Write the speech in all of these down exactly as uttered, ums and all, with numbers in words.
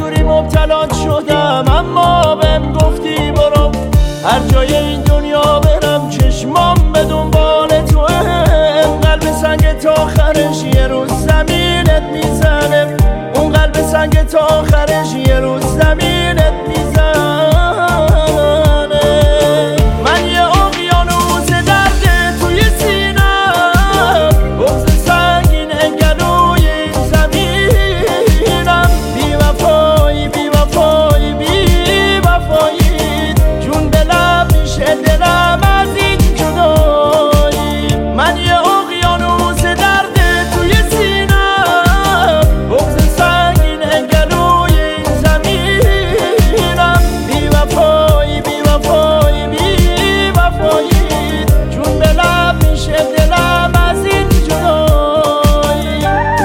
دوری مبتلات شدم، اما بهم گفتی برو هر جای این دنیا برم، چشمام به دنبال تو هم. قلب سنگ تا آخرش یه روز زمینت میزنه، اون قلب سنگ تا آخرش یه روز زمینت میزنه. من یه اقیانوس درد توی سینم، بغض سنگین گلوی این زمینم. بی وفایی بی وفایی بی وفایی، جون به لب میشه دلم از این جدایی. من یه اقیانوس درد توی سینم، بغض سنگین گلوی این زمینم. بی وفایی بی وفایی بی وفایی، جون به لب میشه دلم از این جدایی.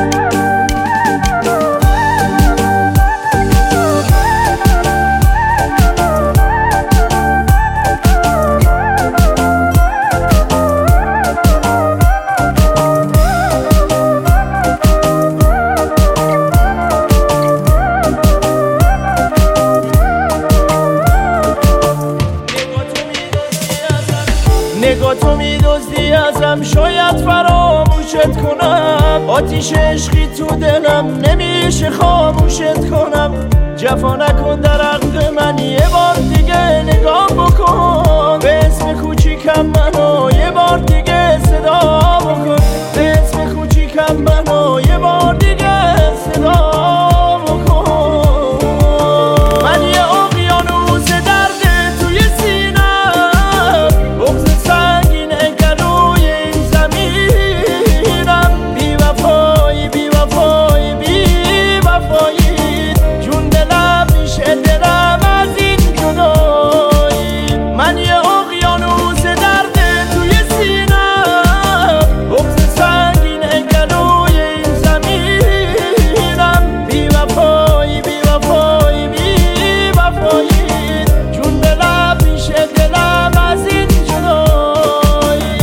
نگاه تو میدزدی ازم، شاید فراموشت کنم. آتیش عشقی تو دلم نمیشه خاموشت کنم. جفا نکن در حق من، یه بار دیگه نگاه بکن. به اسم کوچیکم منو یه بار دیگه صدا بکن. به اسم کوچیکم منو یه بار دیگه صدا بکن. من یه اقیانوس درد توی سینم، بغض سنگین گلوی این زمینم. بی وفایی بی وفایی بی وفایی، جون به لب میشه دلم از این جدایی. من یه اقیانوس درد توی سینم، بغض سنگین گلوی این زمینم. بی وفایی بی وفایی بی وفایی، جون به لب میشه دلم از این جدایی.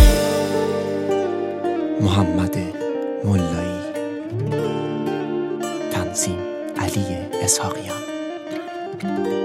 محمد ملایی، تنظیم علی اسحاقیان.